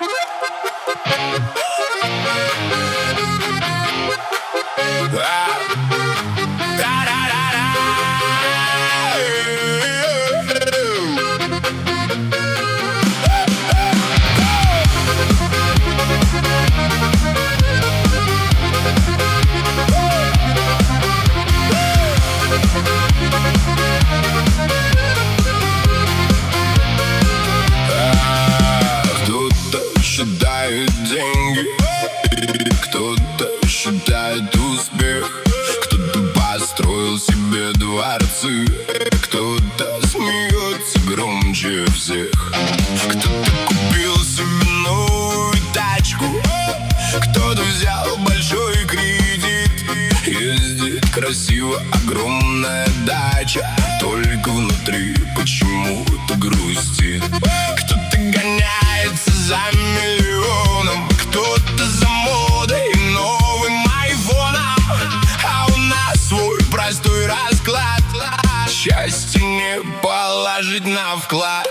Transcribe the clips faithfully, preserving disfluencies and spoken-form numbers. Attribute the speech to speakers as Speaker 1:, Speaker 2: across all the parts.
Speaker 1: Считает деньги, кто-то считает успех, кто-то построил себе дворцы, кто-то смеется громче всех, кто-то купил себе новую тачку, кто-то взял большой кредит. Ездит красиво, огромная дача, только внутри почему-то грустит. Кто-то гоняется за миллионом, кто-то за модой и новым айфоном, а у нас свой простой расклад. Счастье не положить на вклад.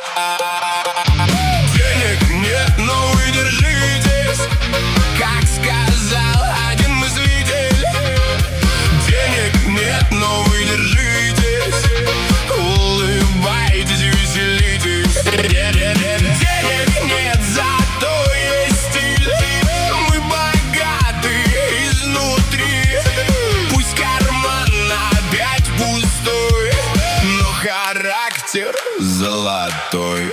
Speaker 1: Денег нет, но вы держитесь, как сказал один мыслитель. Денег нет, но вы держитесь, улыбайтесь, веселитесь. Денег нет, зато есть стиль, мы богаты изнутри. Пусть карман опять пустой, но характер золотой.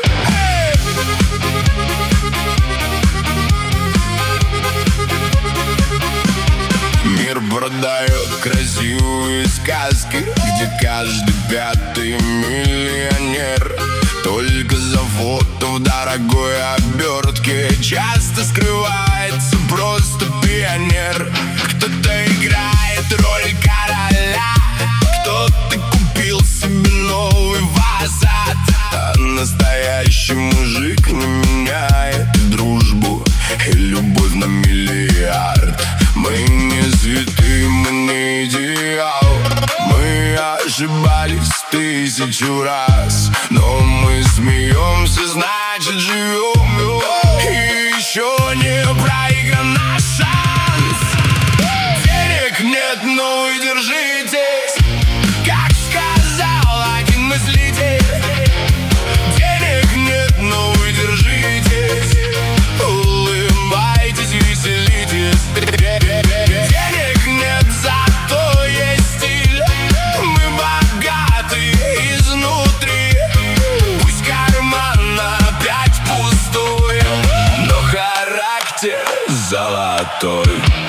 Speaker 1: Мир продает красивые сказки, где каждый пятый миллионер. Только за фото в дорогой обертке часто скрывается просто пионер. Кто-то играет роль короля, кто-то купил себе новый Passat, а настоящий мужик не меняет дружбу и любовь на миллиард. Мы не святые, мы не идеал, мы ошибались тысячу раз, но мы смеемся, значит живем, и еще не проигран наш шанс. Денег нет, но вы держитесь, как сказал один мыслитель. Денег нет, но вы держитесь, улыбайтесь, веселитесь. Денег нет, зато есть стиль, мы богаты изнутри. Пусть карман опять пустой, но характер золотой.